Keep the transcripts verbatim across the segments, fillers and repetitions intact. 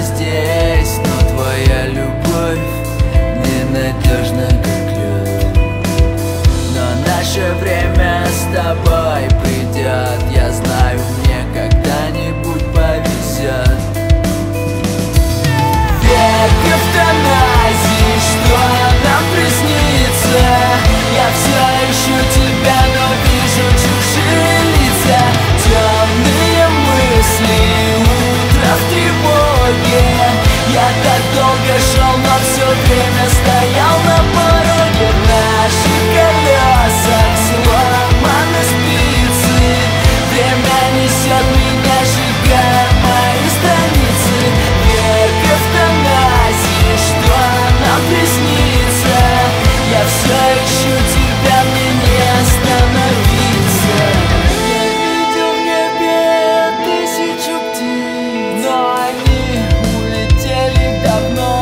здесь, но твоя любовь ненадежна, как лед. Но наше время с тобой придет, я знаю, мне когда-нибудь повезет. Век эвтаназии, что нам приснится? Я все ищу тебя, но вижу чужие лица. Темные мысли, утро в тревоге. Я так долго шел, но все время стоял на пороге. В наших колесах сломаны спицы. Время несет меня, сжигая мои страницы. Век эвтаназии, что нам приснится? Я все ищу тебя, мне не остановиться. Я видел в небе тысячу птиц, но они улетели давно.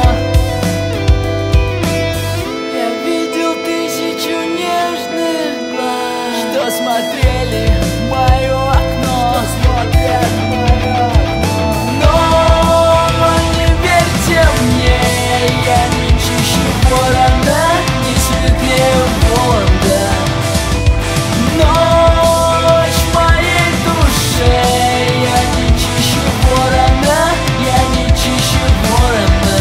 Я видел тысячу нежных глаз, что смотрели в мое окно, что смотрят в мое окно. Но не верьте мне, я не чище ворона, не светлее Воланда. Ночь в моей душе, я не чище ворона, я не чище ворона.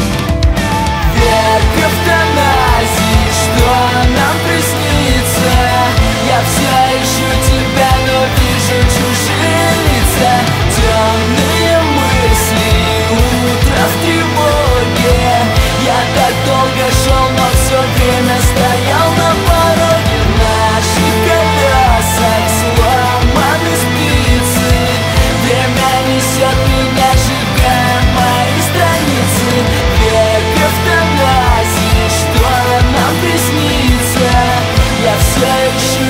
Век эвтаназии, что нам приснится? Я все ищу тебя, но вижу чужие лица. Темные мысли, утро в тревоге. Я так долго шел, но все время стоял на пороге. В наших колесах сломаны спицы. Время несет меня, сжигая мои страницы. Век эвтаназии, что нам приснится? Я все ищу